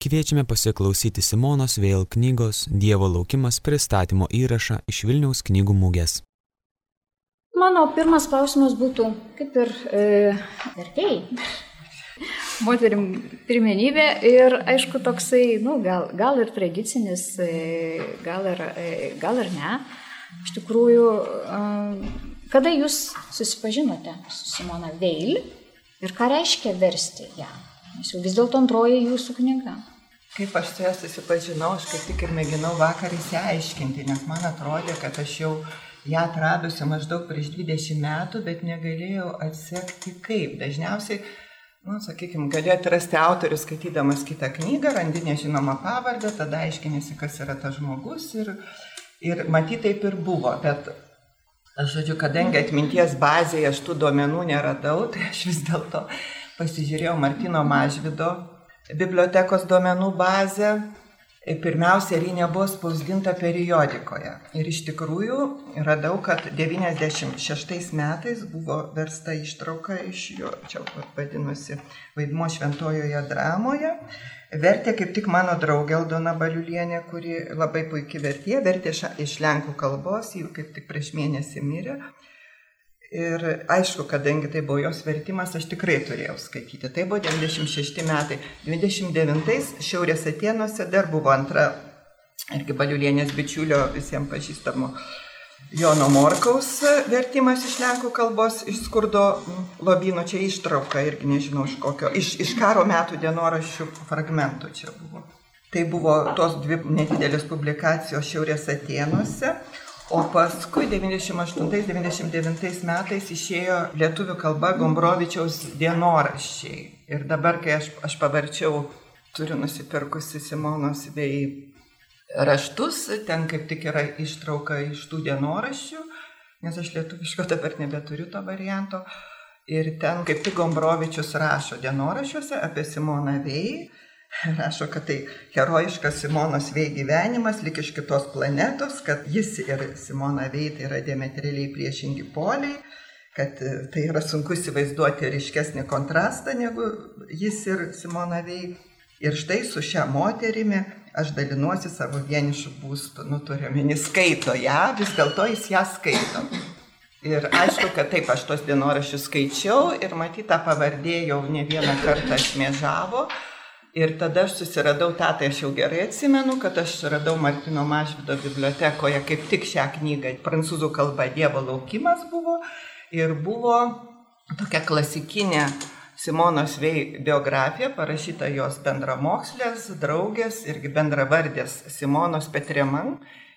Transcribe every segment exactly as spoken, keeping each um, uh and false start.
Kviečiame pasiklausyti Simonos Veil knygos Dievo laukimas pristatymo įrašą iš Vilniaus knygų mugės. Mano pirmas klausimas būtų, kaip ir e, vertėjai, moterim pirmenybė ir aišku toksai, nu, gal, gal ir tradicinis, e, gal, ir, e, gal ir ne. Iš tikrųjų, e, kada jūs susipažinote su Simona Veil ir ką reiškia versti ją? Nes jau vis dėlto antroji jūsų knyga. Kaip aš su ją susipažinau, aš kaip tik ir mėginau vakar įsiaiškinti, nes man atrodė, kad aš jau ją atradusi maždaug prieš dvidešimt metų, bet negalėjau atsekti kaip. Dažniausiai, nu, sakykime, gali atrasti autorių skaitydamas kitą knygą, randi nežinomą pavardę, tada aiškinėsi, kas yra tas žmogus ir, ir matyt taip ir buvo, bet aš žodžiu, kadangi atminties bazėje aš tų duomenų neradau, tai aš vis dėlto pasižiūrėjau Martyno Mažvydo bibliotekos duomenų bazę. Pirmiausia, ji nebuvo spausdinta periodikoje. Ir iš tikrųjų radau, kad devyniasdešimt šeštais metais buvo versta ištrauka iš jo, čia vadinosi Vaidmuo šventojoje dramoje. Vertė kaip tik mano draugė Aldona Baliulienė, kuri labai puikiai vertė, vertė iš lenkų kalbos, ji kaip tik prieš mėnesį mirė. Ir aišku, kadangi tai buvo jos vertimas, aš tikrai turėjau skaityti. Tai buvo devyniasdešimt šešti metai. devyniasdešimt devintais Šiaurės Atėnuose dar buvo antra, irgi Baliulienės bičiulio visiems pažįstamo Jono Morkaus vertimas iš lenkų kalbos, iš Skurdo lobyno, čia ištrauka, irgi nežinau iš kokio, iš, iš karo metų dienoraščių fragmentų čia buvo. Tai buvo tos dvi nedidelės publikacijos Šiaurės Atėnuose. O paskui devyniasdešimt aštuntais devyniasdešimt devintais metais išėjo lietuvių kalba Gombrovičiaus dienoraščiai. Ir dabar, kai aš, aš pavarčiau, turiu nusipirkusi Simonos Veil raštus, ten kaip tik yra ištrauka iš tų dienoraščių, nes aš lietuviško dabar nebeturiu to varianto. Ir ten kaip tik Gombrovičius rašo dienoraščiuose apie Simoną Veil. Rašo, kad tai herojiškas Simonos Veil gyvenimas, lyg iš kitos planetos, kad jis ir Simona Veil tai yra diametraliai priešingi poliai, kad tai yra sunku įsivaizduoti ryškesnį kontrastą negu jis ir Simona Veil. Ir štai su šia moterimi aš dalinuosi savo vienišų būstų, nu turiuomenį, skaito ją, vis dėlto jis ją skaito. Ir aišku, kad taip aš tos dienoraščius skaičiau ir matyt, tą pavardė jau ne vieną kartą šmėžavo. Ir tada aš susiradau tą, tai aš jau gerai atsimenu, kad aš radau Martyno Mažvydo bibliotekoje kaip tik šią knygą, prancūzų kalba Dievo laukimas buvo, ir buvo tokia klasikinė Simonos Veil biografija, parašyta jos bendramokslės, draugės, irgi bendravardės Simonos Petreman,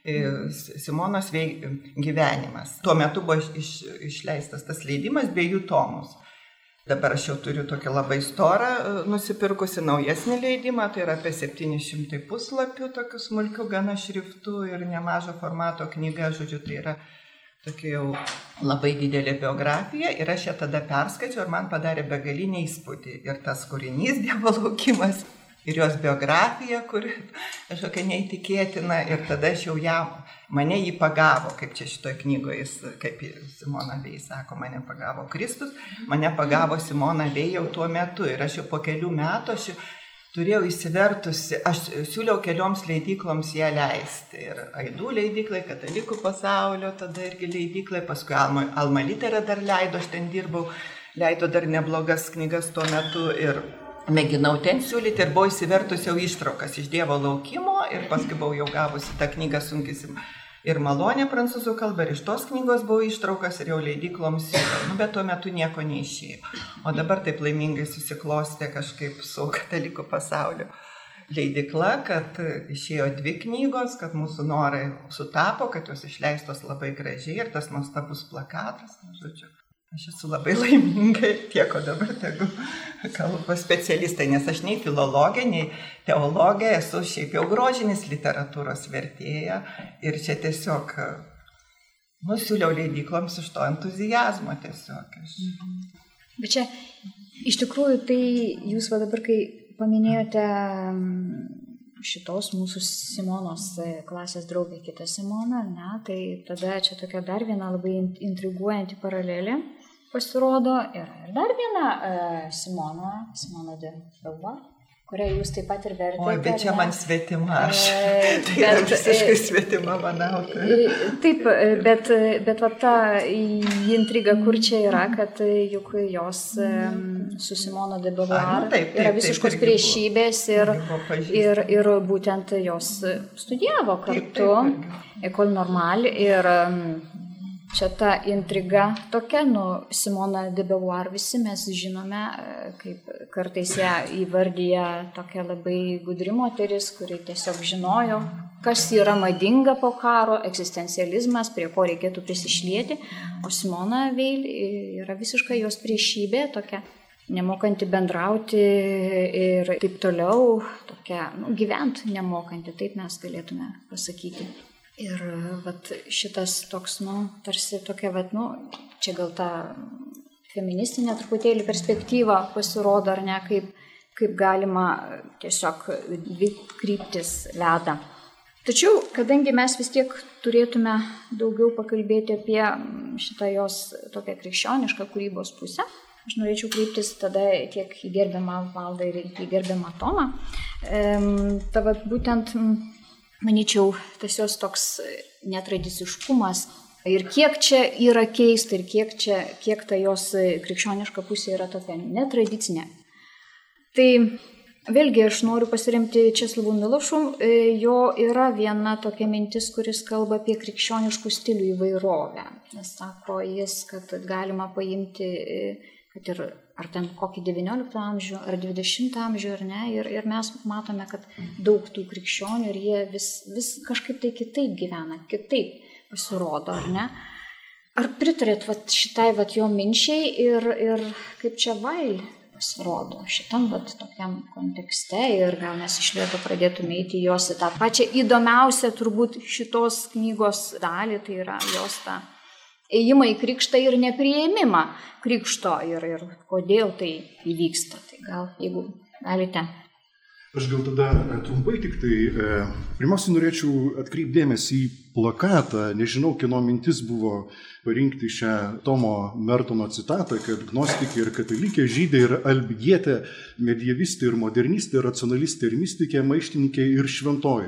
Simonos Veil gyvenimas. Tuo metu buvo iš, išleistas tas leidimas dviejų tomus. Dabar aš jau turiu tokį labai storą nusipirkusi naujesnį leidimą, tai yra apie septyni šimtai puslapių, tokių smulkių gana šriftų ir nemažo formato knyga, žodžiu, tai yra tokia jau labai didelė biografija ir aš ją tada perskaičiau ir man padarė begalinį įspūdį. Ir tas kūrinys Dievo laukimas ir jos biografija, kuri kažkokia neįtikėtina ir tada aš jau ją, mane jį pagavo, kaip čia šitoje knygoje, jis, kaip Simona Veil sako, mane pagavo Kristus, mane pagavo Simona Veil jau tuo metu ir aš jau po kelių metų aš turėjau įsivertusi, aš siūliau kelioms leidykloms ją leisti ir Aidų leidyklai, Katalikų pasaulio, tada irgi leidyklai, paskui Alma, Alma Litera dar leido, aš ten dirbau, leido dar neblogas knygas tuo metu ir mėginau ten siūlyti ir buvau įsivertusi jau ištraukas iš Dievo laukimo ir paskui buvau jau gavusi tą knygą sunkisim ir malonė prancūzų kalba ir iš tos knygos buvau ištraukas ir jau leidykloms siūliau, nu, bet tuo metu nieko neišėjo. O dabar taip laimingai susiklostė kažkaip su Katalikų pasaulio leidykla, kad išėjo dvi knygos, kad mūsų norai sutapo, kad jos išleistos labai gražiai ir tas nuostabus plakatas, nu, žodžiu. Aš esu labai laiminga tiek, o dabar tegu kalba specialistai, nes aš nei filologė, nei teologė, esu šiaip jau grožinis literatūros vertėja ir čia tiesiog nusiūliau leidykloms iš to entuzijazmo tiesiog. Aš... Bet čia iš tikrųjų tai jūs va dabar, kai paminėjote šitos mūsų Simonos klasės draugė, kita Simona, ne, tai tada čia tokia dar viena labai intriguojanti paralelė pasirodo. Ir dar viena uh, Simona, Simona de Beauvoir, kurią jūs taip pat ir vertėte. Oi, bet čia man svetima aš. E, tai yra visiškai svetima, manau. Taip, bet, bet va ta intriga, kur čia yra, kad juk jos su Simona de Beauvoir yra visiškos priešybės ir, ir, ir būtent jos studijavo kartu École Normale ir čia ta intriga tokia, nu, Simona de Beauvoir visi mes žinome, kaip kartais ją įvardyja tokia labai gudri moteris, kuri tiesiog žinojo, kas yra madinga po karo, egzistencializmas, prie ko reikėtų prisišlieti, o Simona Veil yra visiškai jos priešybė, tokia nemokanti bendrauti ir taip toliau, tokia, nu, gyvent nemokanti, taip mes galėtume pasakyti. Ir vat, šitas toks, nu, tarsi tokia, vat, nu, čia gal ta feministinė truputėlį perspektyva pasirodo, ar ne, kaip, kaip galima tiesiog dvi kryptis veda. Tačiau, kadangi mes vis tiek turėtume daugiau pakalbėti apie šitą jos tokią krikščionišką kūrybos pusę, aš norėčiau kreiptis tada tiek į gerbiamą Valdą ir į gerbiamą Tomą. E, ta vat, būtent manyčiau, tas jos toks netradiciškumas ir kiek čia yra keista ir kiek, čia, kiek ta jos krikščioniška pusė yra tokia netradicinė. Tai vėlgi aš noriu pasiremti Česlovu Milošu, jo yra viena tokia mintis, kuris kalba apie krikščioniškų stilių įvairovę. Nes sako jis, kad galima paimti, kad ir ar ten kokį devynioliktą amžių, ar dvidešimtą amžių, ar ne, ir, ir mes matome, kad daug tų krikščionių ir jie vis, vis kažkaip tai kitaip gyvena, kitaip pasirodo, ar ne. Ar pritarėt vat, šitai vat, jo minčiai ir, ir kaip čia Vail pasirodo šitam vat, tokiam kontekste ir gal mes iš lėto pradėtume eiti jos į tą pačią įdomiausią turbūt šitos knygos dalį, tai yra jos tą ėjimą į krikštą ir nepriėmimą krikšto ir, ir kodėl tai įvyksta. Tai gal, jeigu galite. Aš gal tada trumpai tik tai, e, pirmiausia, norėčiau atkreipdėmėsi į plakatą. Nežinau, kieno mintis buvo parinkti šią Tomo Mertono citatą, kad gnostikė ir katalikė, žydė ir albigietė, medievistė ir modernistė, racionalistė ir mistikė, maištininkė ir šventoji.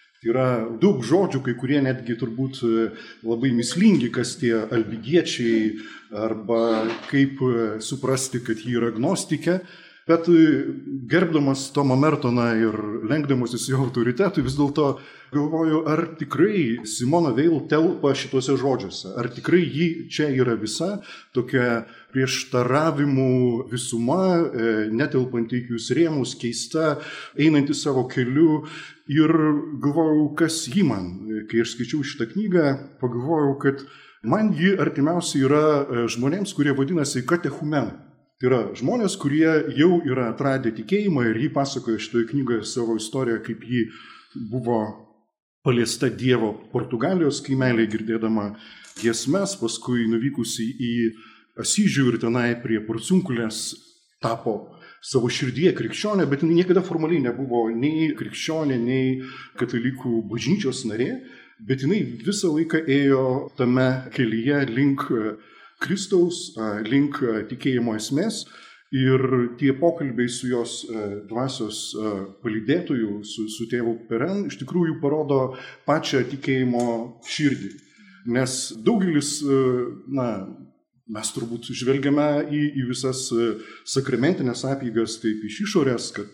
Yra daug žodžių, kai kurie netgi turbūt labai mislingi, kas tie albigiečiai, arba kaip suprasti, kad ji yra gnostikė. Bet gerbdamas Tomą Mertoną ir lenkdamasis jo autoritetui, vis dėlto galvoju, ar tikrai Simona Veil telpa šituose žodžiuose, ar tikrai ji čia yra visa tokia prieštaravimų visuma, netelpanti į jokius rėmus, keista, einanti savo keliu. Ir galvojau, kas ji man, kai aš skaičiau šitą knygą, pagalvojau, kad man ji artimiausia yra žmonėms, kurie vadinasi katechumenai. Tai yra žmonės, kurie jau yra atradę tikėjimą ir ji pasakoja šitoje knygoje savo istoriją, kaip ji buvo paliesta Dievo Portugalijos kaimelėje, girdėdama giesmes, paskui nuvykusi į Asyžių ir tenai prie Porciunkulės tapo savo širdyje krikščionė, bet jinai niekada formaliai nebuvo nei krikščionė, nei katalikų bažnyčios narė, bet jinai visą laiką ėjo tame kelyje link Kristaus, link tikėjimo esmės ir tie pokalbiai su jos dvasios palydėtoju, su, su tėvu Peren, iš tikrųjų parodo pačią tikėjimo širdį. Nes daugelis, na, mes turbūt žvelgiame į, į visas sakramentinės apeigas taip iš išorės, kad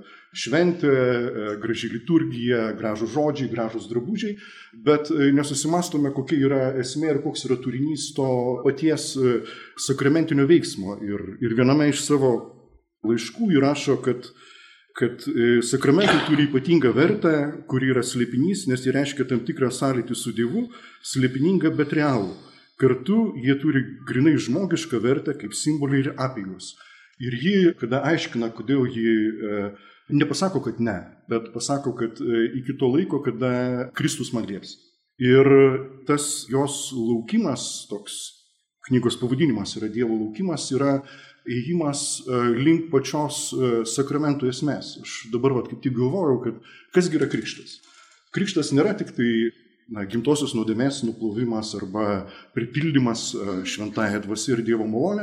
šventė, graži liturgija, gražų žodžiai, gražus drabužiai, bet nesusimastome, kokia yra esmė ir koks yra turinys to paties sakramentinio veiksmo. Ir, ir viename iš savo laiškų įrašo, kad, kad sakramentai turi ypatingą vertę, kuri yra slėpinys, nes jie reiškia tam tikrą sąlytį su Dievu, slėpiningą, bet realų. Kartu jie turi grinai žmogišką vertę kaip simboliai ir apeigos. Ir ji, kada aiškina, kodėl ji e, nepasako, kad ne, bet pasako, kad e, iki to laiko, kada Kristus man lieps. Ir tas jos laukimas, toks knygos pavadinimas yra Dievo laukimas, yra ėjimas e, link pačios e, sakramentų esmės. Aš dabar vat, kaip tik galvojau, kad kasgi yra krikštas. Krikštas nėra tik tai na, gimtosios nuodėmės nuplovimas arba pripildymas šventąja dvasia ir Dievo malonė,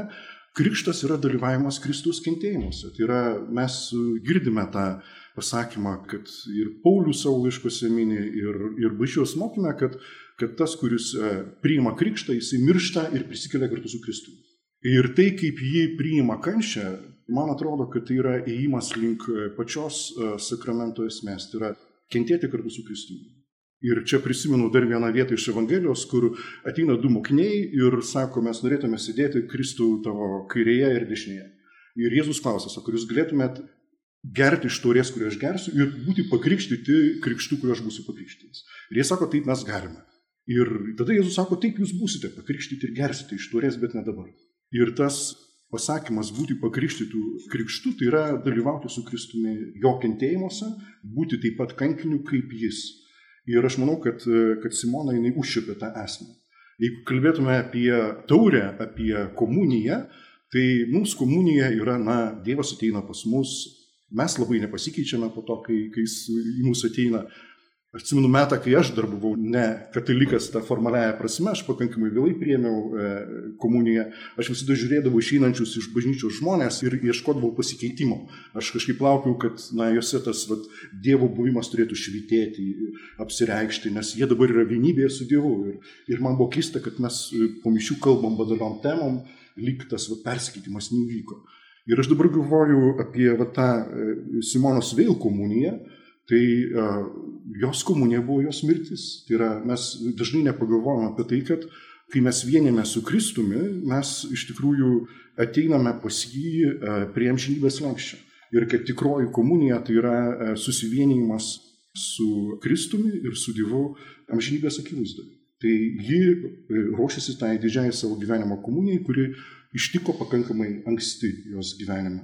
Krikštas yra dalyvavimas Kristaus kentėjimuose. Tai yra, mes girdime tą pasakymą, kad ir Paulius savo laiškuose mini, ir, ir bažnyčios mokyme, kad, kad tas, kuris priima krikštą, jisai miršta ir prisikelia kartu su Kristumi. Ir tai, kaip jį priima kančią, man atrodo, kad tai yra ėjimas link pačios sakramento esmės, tai yra kentėti kartu su Kristumi. Ir čia prisimenu dar vieną vietą iš Evangelijos, kur ateina du mokiniai ir sako, mes norėtume sėdėti Kristų tavo kairėje ir dešinėje. Ir Jėzus klausia, sako, jūs galėtumėt gerti iš taurės, kurį aš gersiu, ir būti pakrikštyti krikštu, kurį aš būsiu pakrikštytas. Ir jie sako, taip mes galime. Ir tada Jėzus sako, taip jūs būsite pakrikštyti ir gersite iš taurės, bet ne dabar. Ir tas pasakymas būti pakrikštytų krikštu, tai yra dalyvauti su Kristumi jo kentėjimuose, būti taip pat kankiniu kaip jis. Ir aš manau, kad, kad Simona jinai užčiupė tą esmę. Jeigu kalbėtume apie taurę, apie komuniją, tai mums komunija yra, na, Dievas ateina pas mus, mes labai nepasikeičiame po to, kai, kai jis į mus ateina. Aš atsimenu metą, kai aš dar buvau ne katalikas tą formaliąją prasme, aš pakankamai vėlai priėmiau e, komuniją, aš visada žiūrėdavau išeinančius iš bažnyčios žmonės ir ieškodavau pasikeitimo. Aš kažkaip laukiau, kad na, juose tas vat, Dievo buvimas turėtų švytėti, apsireikšti, nes jie dabar yra vienybėje su Dievu. Ir, ir man buvo keista, kad mes po mišių kalbam banaliom temom, lyg tas vat, persikeitimas nevyko. Ir aš dabar galvoju apie vat, tą Simonos Veil komuniją. Tai uh, jos komunija buvo jos mirtis. Tai yra, mes dažnai nepagalvojame apie tai, kad kai mes vienėme su Kristumi, mes iš tikrųjų ateiname pas jį uh, prie amžinybės slenksčio. Ir kad tikroji komunija tai yra uh, susivienijimas su Kristumi ir su Dievu amžinybės akivaizdoje. Tai ji uh, ruošiasi tai didžiai savo gyvenimo komunijai, kuri ištiko pakankamai anksti jos gyvenime.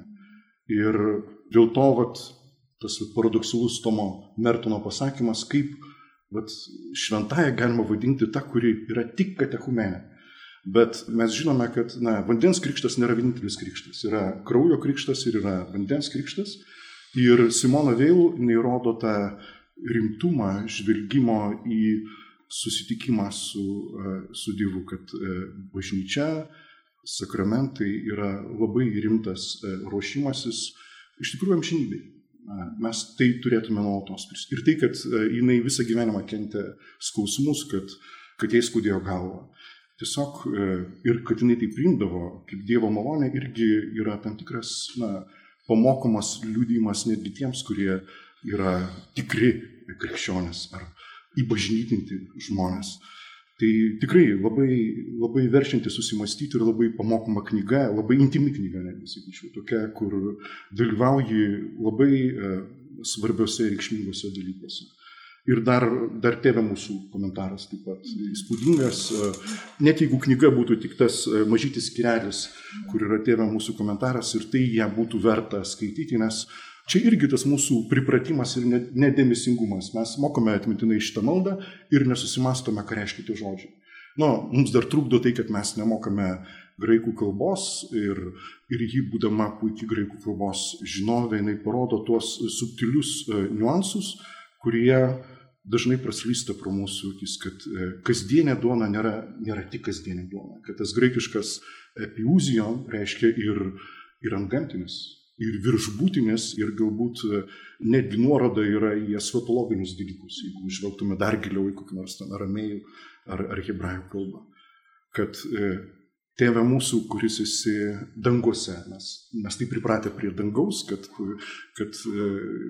Ir dėl to, vat, tas paradoksalus Tomo Mertono pasakymas, kaip vat, šventąją galima vadinti tą, kuri yra tik katechumenė. Bet mes žinome, kad na, vandens krikštas nėra vienintelis krikštas. Yra kraujo krikštas ir yra vandens krikštas. Ir Simona Veil neįrodo tą rimtumą, žvelgimo į susitikimą su, su Dievu, kad bažnyčia, sakramentai yra labai rimtas ruošimasis iš tikrųjų amžinybei. Mes tai turėtume nuolatos prisimti. Ir tai, kad jinai visą gyvenimą kentė skausmus, kad, kad jai skaudėjo galvą. Tiesiog ir kad jinai tai priimdavo kaip Dievo malonė, irgi yra tam tikras na, pamokomas liudijimas netgi tiems, kurie yra tikri krikščionys ar įbažnytinti žmonės. Tai tikrai labai, labai verčianti susimastyti ir labai pamokoma knyga, labai intimi knyga, netgi sakyčiau, tokia, kur dalyvauji labai e, svarbiose ir reikšmingose dalykuose. Ir dar, dar tėvė mūsų komentaras taip pat įspūdingas, e, net jeigu knyga būtų tik tas e, mažytis skyrelis, kur yra tėvė mūsų komentaras, ir tai ją būtų verta skaityti, nes čia irgi tas mūsų pripratimas ir nedėmesingumas. Mes mokame atmintinai šitą maldą ir nesusimastome, ką reiškia tie žodžiai. Nu, mums dar trukdo tai, kad mes nemokame graikų kalbos ir, ir jį būdama puikiai graikų kalbos žinovė, jinai parodo tuos subtilius niuansus, kurie dažnai praslysta pro mūsų akis, kad kasdienė duona nėra, nėra tik kasdienė duona, kad tas graikiškas epiuzijon reiškia ir, ir antgamtinis. Ir viršbūtinės, ir galbūt netgi nuoroda yra į eschatologinius dalykus, jeigu žvelgtume dar giliau į kokį nors ten aramėjų ar, ar hebrajų kalbą. Kad e, tėve mūsų, kuris esi danguose, mes, mes taip pripratę prie dangaus, kad, kad e,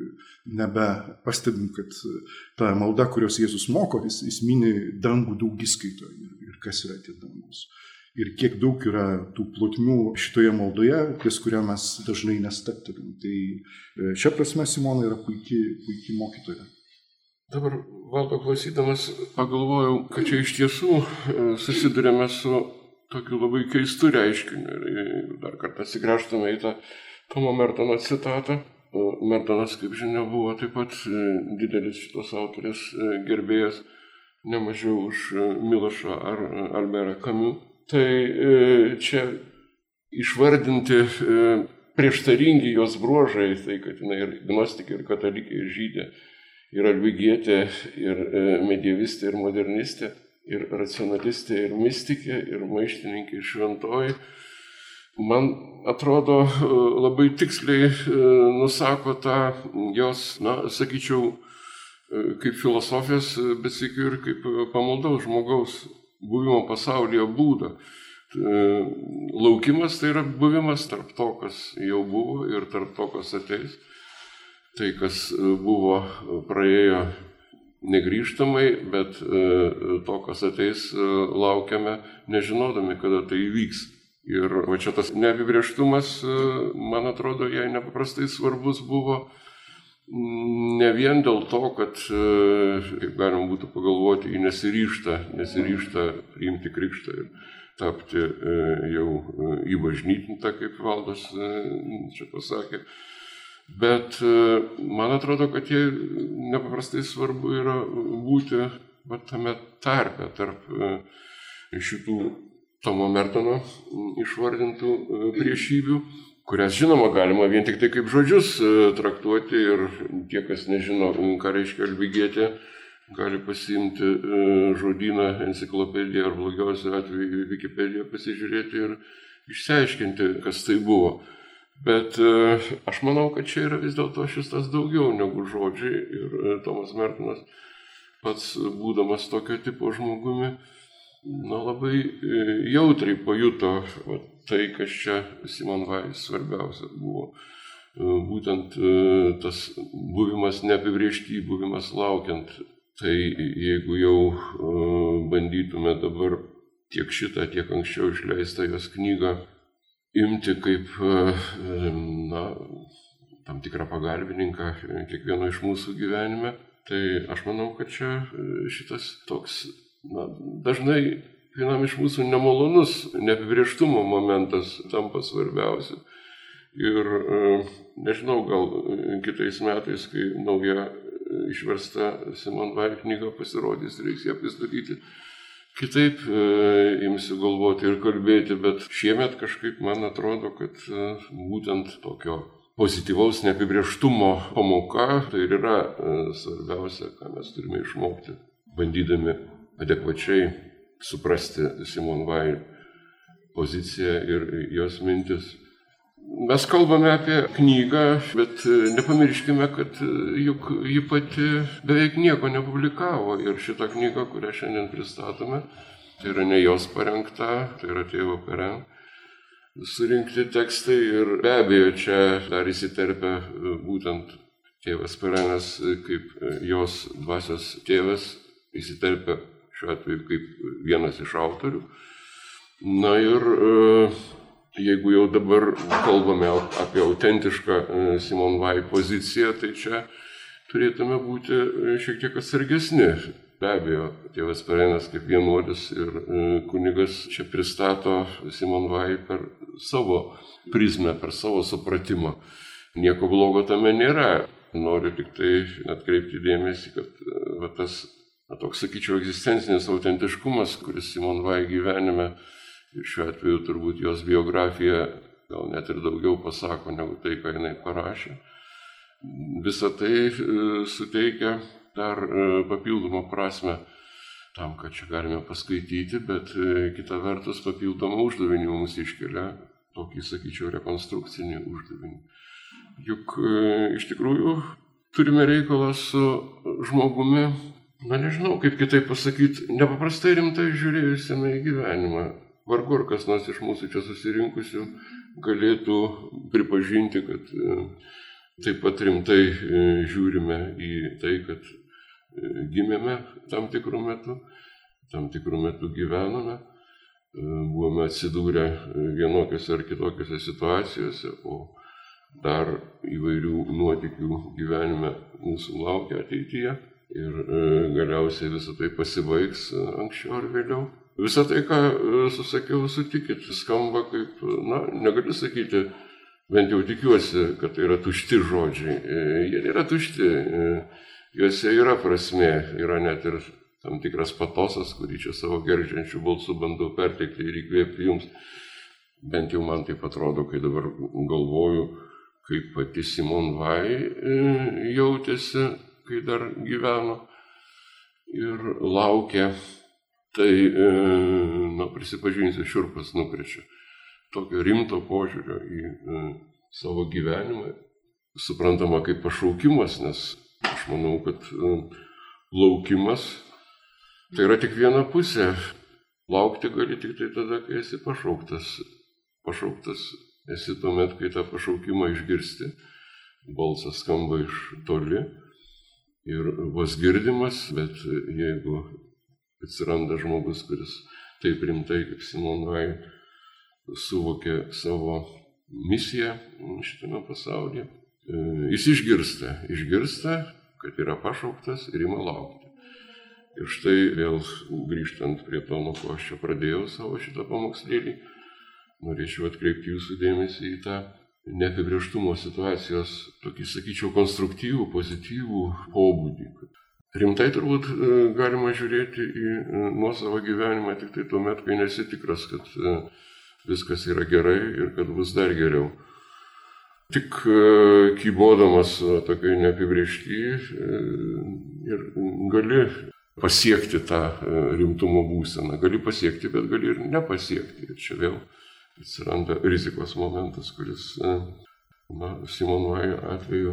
nebepastebim, kad ta malda, kurios Jėzus moko, jis, jis mini dangų daugiskaito ir, ir kas yra tie dangus. Ir kiek daug yra tų plotmių šitoje maldoje, ties kurią mes dažnai nestaptelim. Tai šia prasme Simona yra puikiai, puikiai mokytoja. Dabar valdo klausydamas pagalvojau, kad čia iš tiesų susidurėme su tokiu labai keistu reiškiniu. Ir dar kartą atsigręžtume į tą Tomo Mertono citatą. Mertonas, kaip žinia, buvo taip pat didelis šitos autorės gerbėjas, nemažiau už Milošą ar Alberą Camus. Tai čia išvardinti prieštaringi jos bruožai, tai kad jinai ir gnostikė, ir katalikė, ir žydė, ir albigietė, ir medievistė, ir modernistė, ir racionalistė, ir mistikė, ir maištininkė, ir šventoji. man atrodo labai tiksliai nusako tą jos, na, sakyčiau, kaip filosofijos, bet sėkiu ir kaip pamaldaus žmogaus buvimo pasaulyje būdą. Laukimas tai yra buvimas tarp to, kas jau buvo ir tarp to, kas ateis. Tai, kas buvo, praėjo negrįžtamai, bet to, kas ateis, laukiame, nežinodami, kada tai įvyks. Ir va čia tas neapibrėžtumas, man atrodo, jai nepaprastai svarbus buvo ne vien dėl to, kad, kaip galima būtų pagalvoti, ji nesiryžta, nesiryžta priimti krikštą ir tapti jau įbažnytinta, kaip Valdas čia pasakė. Bet man atrodo, kad jai nepaprastai svarbu yra būti va, tame tarpe tarp šitų Tomo Mertono išvardintų priešybių, kurias, žinoma, galima vien tik tai kaip žodžius traktuoti ir tie, kas nežino, ką reiškia Albigietė, gali pasiimti žodyną, enciklopediją ar blogiausiu atveju Wikipediją pasižiūrėti ir išsiaiškinti, kas tai buvo. Bet aš manau, kad čia yra vis dėlto šis tas daugiau negu žodžiai ir Tomas Mertonas, pats būdamas tokio tipo žmogumi, na, labai jautriai pajuto va, tai, kas čia Simon Weil svarbiausia buvo. Būtent tas buvimas neapibrėžty, buvimas laukiant. Tai jeigu jau bandytume dabar tiek šitą, tiek anksčiau išleistą jos knygą imti kaip, na, tam tikrą pagalbininką kiekvieno iš mūsų gyvenime, tai aš manau, kad čia šitas toks, na, dažnai vienam iš mūsų nemalonus neapibrėžtumo momentas tampa svarbiausia. Ir nežinau, gal kitais metais, kai nauja išversta Simon Weil knyga pasirodys, reiks ją pristatyti, kitaip imsiu galvoti ir kalbėti, bet šiemet kažkaip man atrodo, kad būtent tokio pozityvaus neapibrėžtumo pamoka tai ir yra svarbiausia, ką mes turime išmokti, bandydami adekvačiai suprasti Simon Weil poziciją ir jos mintis. Mes kalbame apie knygą, bet nepamirškime, kad juk ji pati beveik nieko nepublikavo ir šitą knygą, kurią šiandien pristatome, tai yra ne jos parengta, tai yra tėvo Peren surinkti tekstai ir be abejo čia dar įsiterpia būtent tėvas Perenas kaip jos dvasios tėvas, įsiterpia šiuo atveju kaip vienas iš autorių. Na ir jeigu jau dabar kalbame apie autentišką Simon Weil poziciją, tai čia turėtume būti šiek tiek atsargesni. Be abejo, tėvas Perenas kaip vienuolis ir kunigas čia pristato Simon Weil per savo prizmę, per savo supratimą. Nieko blogo tame nėra. Noriu tik tai atkreipti dėmesį, kad va, tas, na, toks, sakyčiau, egzistencinis autentiškumas, kuris Simon Weil gyvenime, ir šiuo atveju turbūt jos biografija gal net ir daugiau pasako negu tai, ką jinai parašė. Visą tai suteikia dar papildomą prasme tam, kad čia galime paskaityti, bet kita vertus papildomą uždavinį mums iškelia, tokį, sakyčiau, rekonstrukcinį uždavinį. Juk iš tikrųjų turime reikalą su žmogumi, na nežinau, kaip kitaip pasakyti, nepaprastai rimtai žiūrėjusiame į gyvenimą. Vargu ar kas nors iš mūsų čia susirinkusių galėtų pripažinti, kad taip pat rimtai žiūrime į tai, kad gimėme tam tikrų metų, tam tikrų metų gyvename, buvome atsidūrę vienokiose ar kitokiose situacijose, o dar įvairių nuotykių gyvenime mūsų laukia ateityje ir galiausiai visą tai pasibaigs anksčiau ar vėliau. Visą tai, ką susakiau, sutikit, skamba kaip, na, negaliu sakyti, bent jau tikiuosi, kad tai yra tušti žodžiai. Jie nėra tušti, juose yra prasmė, yra net ir tam tikras patosas, kurį čia savo geržiančių balsų bandau perteikti ir įkvėpti jums. Bent jau man taip atrodo, kai dabar galvoju, kaip pati Simon Weil jautėsi, kai dar gyveno ir laukė. Tai, na, prisipažinsiu, šiurpas nukrečia. tokio rimto požiūrio į e, savo gyvenimą, suprantama kaip pašaukimas, nes aš manau, kad e, laukimas tai yra tik viena pusė. Laukti gali tik tai tada, kai esi pašauktas. Pašauktas esi tuomet, kai tą pašaukimą išgirsti. Balsas skamba iš toli ir vos girdimas, bet jeigu atsiranda žmogus, kuris taip rimtai, kaip Simonai, suvokė savo misiją šitame pasaulyje, jis išgirsta, išgirsta, kad yra pašauktas ir ima laukti. Ir štai vėl grįžtant prie to, nuo ko aš čia pradėjau savo šitą pamokslėlį, norėčiau atkreipti jūsų dėmesį į tą neapibrėžtumo situacijos, tokį, sakyčiau, konstruktyvų, pozityvų pobūdį. Rimtai turbūt galima žiūrėti į nuosavą gyvenimą tik tai tuomet, kai nesi tikras, kad viskas yra gerai ir kad bus dar geriau. Tik kybodamas tokiai neapibrėžti ir gali pasiekti tą rimtumo būseną. Gali pasiekti, bet gali ir nepasiekti. Ir čia vėl atsiranda rizikos momentas, kuris, na, Simonai atveju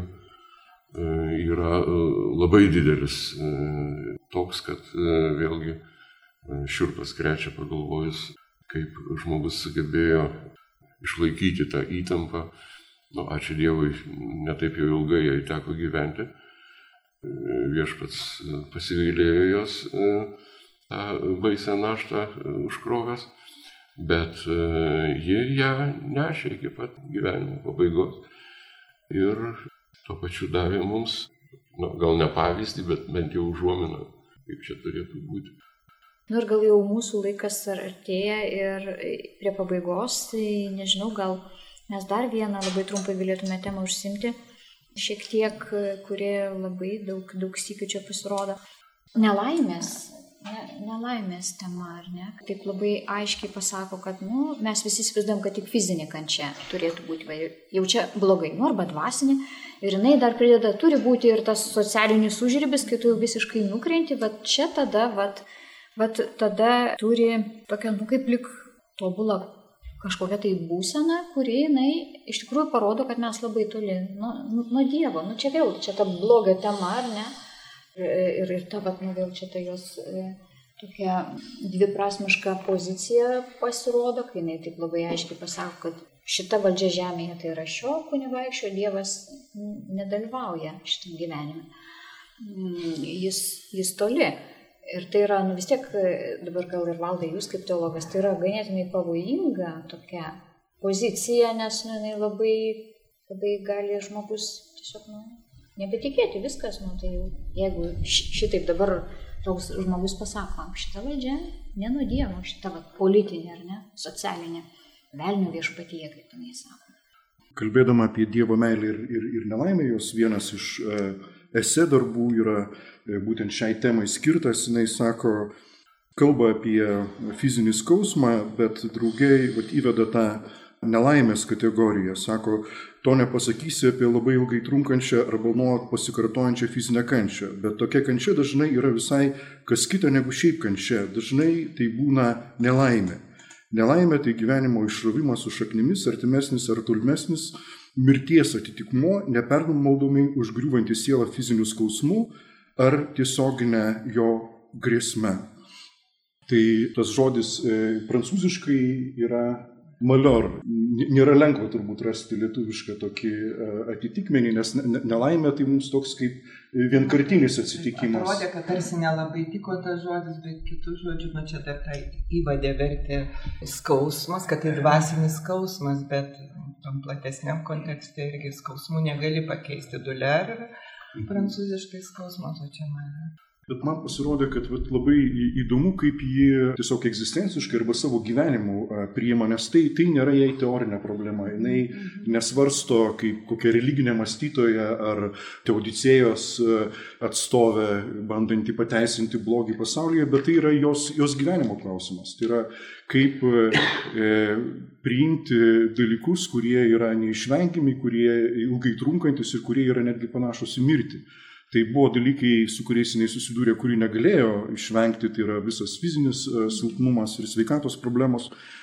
yra labai didelis. Toks, kad vėlgi šiurpas krečia pagalvojus, kaip žmogus sugebėjo išlaikyti tą įtampą. Nu, ačiū Dievui, netaip jau ilgai jai teko gyventi. Viešpats pasigailėjo jos tą baisią naštą užkrovęs, bet ji ją nešė iki pat gyvenimo pabaigos ir tuo pačiu davė mums, nu, gal ne pavyzdį, bet bent jau užuominą, kaip čia turėtų būti. Nu ir gal jau mūsų laikas artėja ir prie pabaigos, tai nežinau, gal mes dar vieną labai trumpai galėtume temą užsimti. Šiek tiek, kurie labai daug, daug sykių čia pasirodo. Nelaimės, ne, nelaimės tema, ar ne? Taip labai aiškiai pasako, kad nu, mes visi įsivaizduojam, kad tik fizinė kančia turėtų būti, va, jau čia blogai, nu arba dvasinė. Ir jinai dar prideda, turi būti ir tas socialinis užribis, kai tu jau visiškai nukrenti, va čia tada, va, va tada turi tokia, nu kaip lik tobulą kažkokia tai būsena, kuri jinai iš tikrųjų parodo, kad mes labai toli nuo, nuo Dievo. Nu čia vėl, čia ta bloga tema, ar ne? Ir, ir ta, vat, nu vėl čia ta jos e, tokia dviprasmiška pozicija pasirodo, kai jinai taip labai aiškiai pasako, kad šita valdžia žemėje tai yra šio kunigaikščio, Dievas nedalyvauja šitam gyvenime. Jis, jis toli. Ir tai yra, nu vis tiek, dabar gal ir Valdai, jūs kaip teologas, tai yra ganėtinai pavojinga tokia pozicija, nes nu, jinai labai, labai gali žmogus tiesiog, nu, nebetikėti viskas, nu, tai jau, jeigu šitaip dabar toks žmogus pasako, šita valdžia ne nuo Dievo, šita va, politinė ar ne, socialinė, velnio viešpatyje, kaip tenai sako. Kalbėdama apie Dievo meilę ir, ir, ir nelaimę, jos vienas iš uh, esė darbų yra uh, būtent šiai temai skirtas. Jis sako, kalba apie fizinį skausmą, bet draugiai vat, įveda tą nelaimės kategoriją. Sako, to nepasakysi apie labai ilgai trunkančią arba nuolat pasikartojančią fizinę kančią. Bet tokia kančia dažnai yra visai kas kita negu šiaip kančia. Dažnai tai būna nelaimė. Nelaimė tai gyvenimo išrovimas su šaknimis, artimesnis ar tolimesnis, mirties atitikmuo, nepermaldomai užgriūvanti sielą fizinių skausmų ar tiesioginę jo grėsmę. Tai tas žodis e, prancūziškai yra malheur. Nėra lengva turbūt rasti lietuvišką tokį atitikmenį, nes nelaimė tai mums toks kaip vienkartinis atsitikimas. Atrodė, kad tarsi nelabai tiko tas žodis, bet kitų žodžių, nu čia dar tai įvadė vertė skausmas, kad tai dvasinis skausmas, bet tam platesniam kontekste irgi skausmų negali pakeisti. Duler prancūziškai skausmas, o čia man. Bet man pasirodė, kad vat, labai įdomu, kaip ji tiesiog egzistenciškai arba savo gyvenimu priima, nes tai, tai nėra jai teorinė problema. Jis nesvarsto kaip kokia religinė mąstytoja ar teodicėjos atstovė, bandanti pateisinti blogį pasaulyje, bet tai yra jos, jos gyvenimo klausimas. Tai yra kaip e, priimti dalykus, kurie yra neišvengiami, kurie ilgai trunkantis ir kurie yra netgi panašus į mirtį. Tai buvo dalykai, su kuriais jinai susidūrė, kurį negalėjo išvengti, tai yra visas fizinis silpnumas ir sveikatos problemos,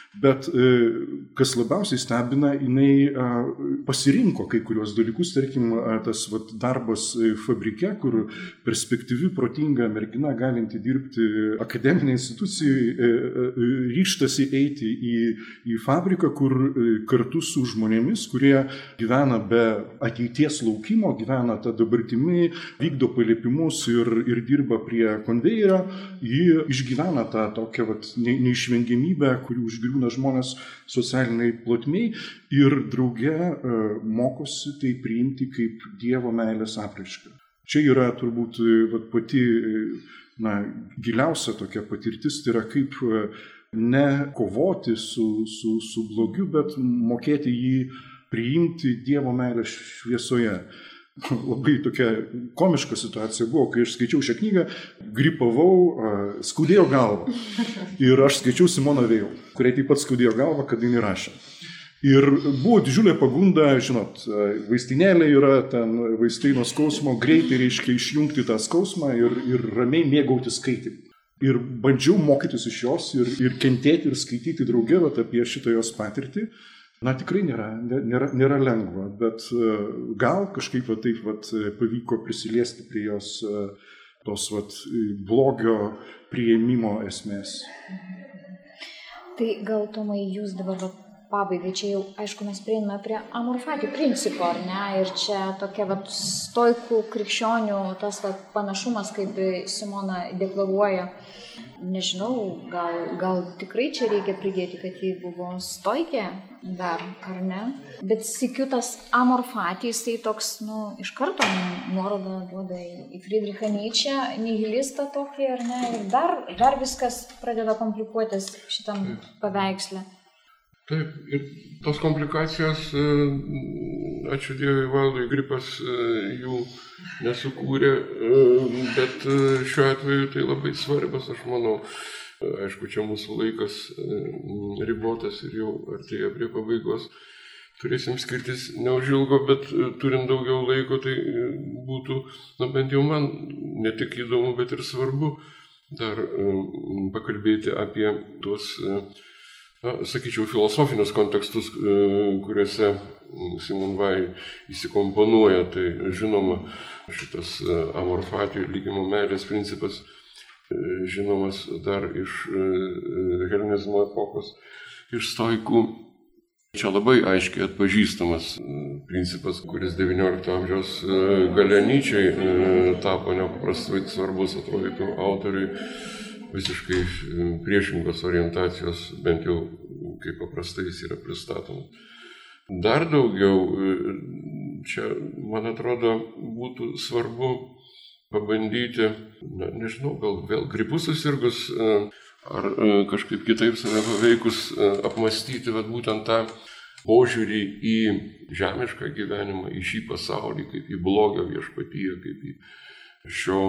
Bet kas labiausiai stebina, jinai pasirinko kai kurios dalykus, tarkim, tas vat, darbas fabrike, kur perspektyvi, protinga mergina, galinti dirbti akademinėje institucijoje, ryžtasi eiti į, į fabriką, kur kartu su žmonėmis, kurie gyvena be ateities laukimo, gyvena tą dabartimi, vykdo paliepimus ir, ir dirba prie konvejerio, ji išgyvena tą tokią vat, neišvengiamybę, kuri užgriūna žmonės socialiniai plotmiai ir drauge e, mokosi tai priimti kaip Dievo meilės apraišką. Čia yra turbūt vat, pati na, giliausia tokia patirtis, tai yra kaip ne kovoti su, su, su blogiu, bet mokėti jį priimti Dievo meilės šviesoje. Labai tokia komiška situacija buvo, kai aš skaičiau šią knygą, gripavau, skaudėjo galvą. Ir aš skaičiau Simoną Veil, kuriai taip pat skaudėjo galvą, kad jinai rašė. Ir buvo didžiulė pagunda, žinot, vaistinėlė yra, ten vaistai nuo skausmo, greitai reiškia išjungti tą skausmą ir, ir ramiai mėgauti skaitymą. Ir bandžiau mokytis iš jos ir, ir kentėti ir skaityti drauge vat, apie šitą jos patirtį. Na, tikrai nėra, nėra, nėra lengva, bet gal kažkaip va, taip va, pavyko prisiliesti prie jos tos va, blogio priėmimo esmės. Tai gal, Tomai, jūs dabar va, pabaigai, čia jau, aišku, mes prieiname prie amor fati principo, ar ne? Ir čia tokia va, stoikų krikščionių tas va, panašumas, kaip Simona deklaruoja. Nežinau, gal, gal tikrai čia reikia pridėti, kad jį buvo stoikė dar, ar ne? Bet sykiu tas amor fati, jisai toks, nu, iš karto nuorodą duoda į Friedrichą Nietzsche, nihilistą tokį, ar ne? Ir dar, dar viskas pradeda komplikuotis šitam paveiksle. Taip, ir tos komplikacijos, ačiū Dievui, Valdui Gripas jų nesukūrė, bet šiuo atveju tai labai svarbios, aš manau. Aišku, čia mūsų laikas ribotas ir jau artėja prie pabaigos. Turėsim skirtis neužilgo, bet turint daugiau laiko, tai būtų, na bent jau man, ne tik įdomu, bet ir svarbu dar pakalbėti apie tuos, na, sakyčiau, filosofinius kontekstus, kuriuose Simone Weil įsikomponuoja. Tai žinoma, šitas amor fati, lygimo meilės principas, žinomas dar iš helenizmo epochos, iš stoikų. Čia labai aiškiai atpažįstamas principas, kuris devyniolikto amžiaus gale Nyčei tapo nepaprastai svarbus, atrodytų autoriui, visiškai priešingos orientacijos, bent jau kaip paprastai jis yra pristatomas. Dar daugiau, čia, man atrodo, būtų svarbu pabandyti, na, nežinau, gal vėl gripu susirgus, ar kažkaip kitaip save paveikus apmastyti, bet būtent tą požiūrį į žemišką gyvenimą, į šį pasaulį, kaip į blogio viešpatiją, kaip į šio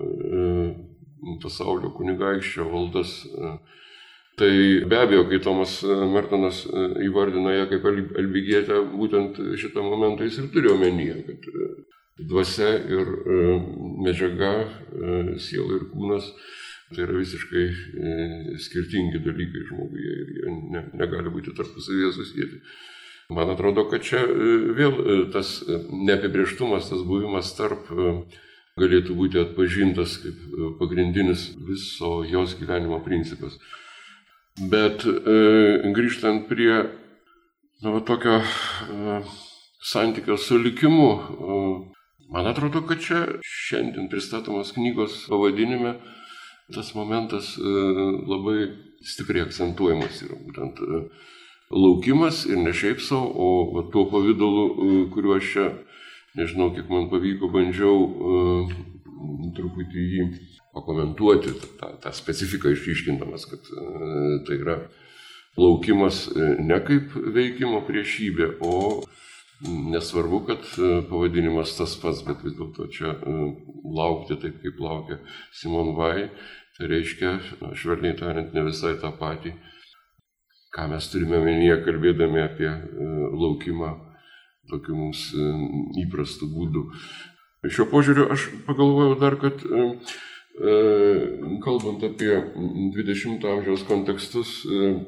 pasaulio kunigaikščio valdas. Tai be abejo, kai Tomas Mertonas įvardina ją kaip Elbigietę, būtent šitą momentą jis ir turi omenyje, kad dvasia ir medžiaga, siela ir kūnas, tai yra visiškai skirtingi dalykai žmoguje ir jie ne, negali būti tarpusavyje susijęti. Man atrodo, kad čia vėl tas neapibrėžtumas, tas buvimas tarp galėtų būti atpažintas kaip pagrindinis viso jos gyvenimo principas. Bet e, grįžtant prie na, va, tokio e, santykio su likimu, e, man atrodo, kad čia šiandien pristatomas knygos pavadinime tas momentas e, labai stipriai akcentuojamas yra būtent e, laukimas ir ne šiaip savo, o va, tuo pavidalu, e, kuriuo aš čia, nežinau, kiek man pavyko, bandžiau e, truputį jį pakomentuoti, tą, tą specifiką išryškindamas, kad e, tai yra laukimas ne kaip veikimo priešybė, o nesvarbu, kad pavadinimas tas pats, bet vis dėlto čia e, laukti taip, kaip laukia Simone Weil, tai reiškia, švelniai tariant, ne visai tą patį, ką mes turime omenyje, kalbėdami apie e, laukimą tokiu mums e, įprastu būdu. Šiuo požiūriu aš pagalvojau dar, kad e, kalbant apie dvidešimto amžiaus kontekstus,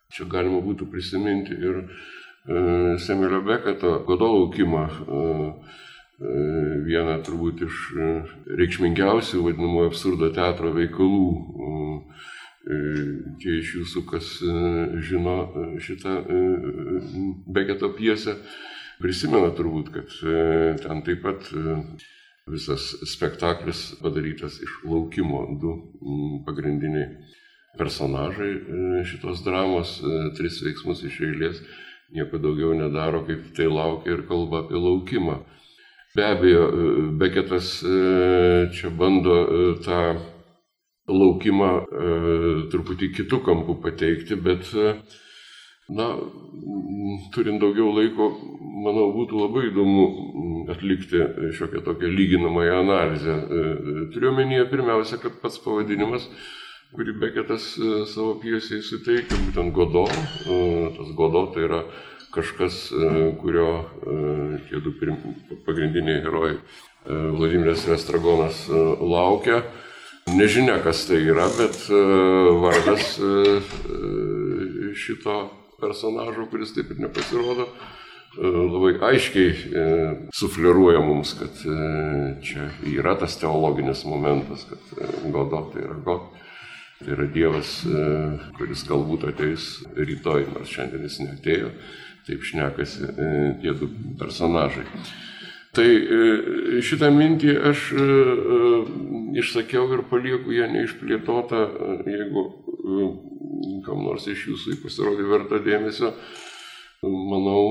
Čia galima būtų prisiminti ir e, Samuelio Beketo Godo laukimą, e, e, vieną turbūt iš e, reikšmingiausių vadinamų absurdo teatro veikalų. E, Tie iš jūsų, kas žino šitą Beketo pjesę, prisimena turbūt, kad ten taip pat visas spektaklis padarytas iš laukimo. Du pagrindiniai personažai šitos dramos, tris veiksmus iš eilės, nieko daugiau nedaro, kaip tai laukia ir kalba apie laukimą. Be abejo, Beketas čia bando tą laukimą e, truputį kitų kampų pateikti, bet, e, na, turint daugiau laiko, manau, būtų labai įdomu atlikti šiokią tokią lyginamąją analizę. E, turiu omenyje pirmiausia, kad pats pavadinimas, kurį Beketas e, savo pjesėje suteikia, būtent Godo. E, tas Godo tai yra kažkas, e, kurio e, tie du pagrindiniai herojai, e, Vladimiras ir Estragonas, e, laukia. Nežinia, kas tai yra, bet vardas šito personažo, kuris taip ir nepasirodo, labai aiškiai sufleruoja mums, kad čia yra tas teologinis momentas, kad Godo tai yra God, tai yra Dievas, kuris galbūt ateis rytoj, nors šiandien jis neatėjo, taip šnekasi tie du personažai. Tai šitą mintį aš išsakiau ir palieku ją neišplėtotą, jeigu kam nors iš jūsų pasirodė verta dėmesio, manau,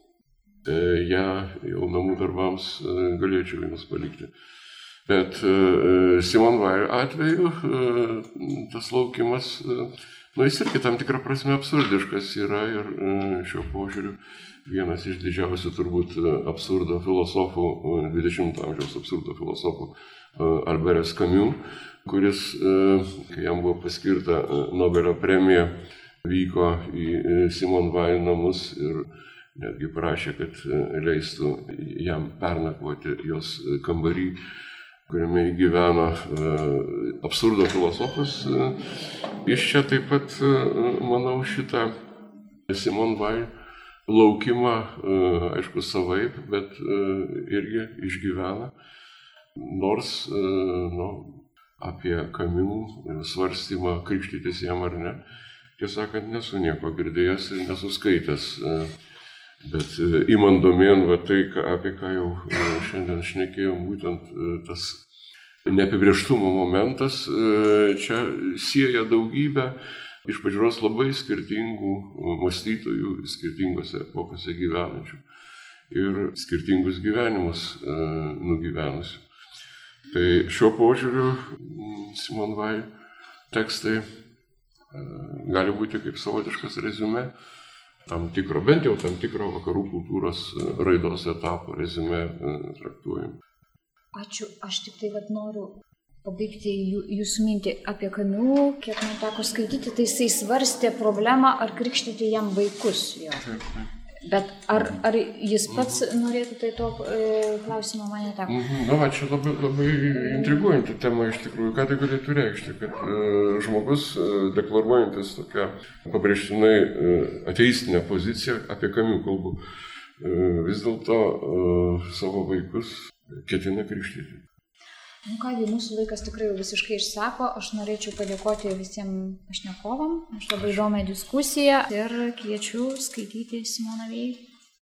ją jau namų darbams galėčiau jums palikti. Bet Simone Weil atveju tas laukimas, nu jis irgi tam tikrą prasme absurdiškas yra ir šiuo požiūriu vienas iš didžiausių turbūt absurdo filosofų, dvidešimto amžiaus absurdo filosofų, Alberas Camus, kuris, kai jam buvo paskirta Nobelio premija, vyko į Simone Weil namus ir netgi prašė, kad leistų jam pernakvoti jos kambarį, kuriame gyveno absurdo filosofas. Iš čia taip pat, manau, šitą Simone Weil laukimą, aišku, savaip, bet irgi išgyvena. Nors, nu, apie Camus svarstymą krikštytis jam ar ne, tiesą sakant, nesu nieko girdėjęs ir nesu skaitęs. Bet imant domėn, va tai, apie ką jau šiandien šnekėjom, būtent tas neapibrėžtumo momentas, čia sieja daugybę iš pažiūros labai skirtingų mąstytojų, skirtingose epokose gyvenančių ir skirtingus gyvenimus nugyvenusių. Tai šiuo požiūriu Simone Weil tekstai gali būti kaip savotiškas reziumė tam tikro, bent jau tam tikro vakarų kultūros raidos etapo reziumė traktuojam. Ačiū, aš tik tai vat noriu pabaigti jūsų mintį apie Camus, kiek man teko skaityti, tai jisai svarstė problemą, ar krikštyti jam vaikus jo. Taip, taip. Bet ar, ar jis pats norėtų, tai to e, klausimo man neteko. Mhm. Na, va, čia labai, labai intriguojanti tema iš tikrųjų. Ką tai galėtų reikšti, kad e, žmogus e, deklaruojantis tokią pabrėžtinai e, ateistinę poziciją, apie Camus kalbu, e, vis dėlto e, savo vaikus ketina krikštyti. Nu ką, mūsų laikas tikrai jau visiškai išseko. Aš norėčiau padėkoti visiems pašnekovam. Aš labai įdomią diskusiją ir kviečiu skaityti Simoną Weil.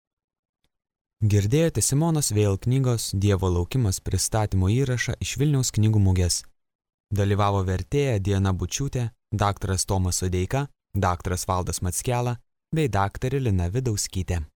Girdėjote Simonos Weil knygos Dievo laukimas pristatymo įrašą iš Vilniaus knygų mugės. Dalyvavo vertėja Diana Bučiūtė, daktaras Tomas Sodeika, daktaras Valdas Mackela bei daktarė Lina Vidauskytė.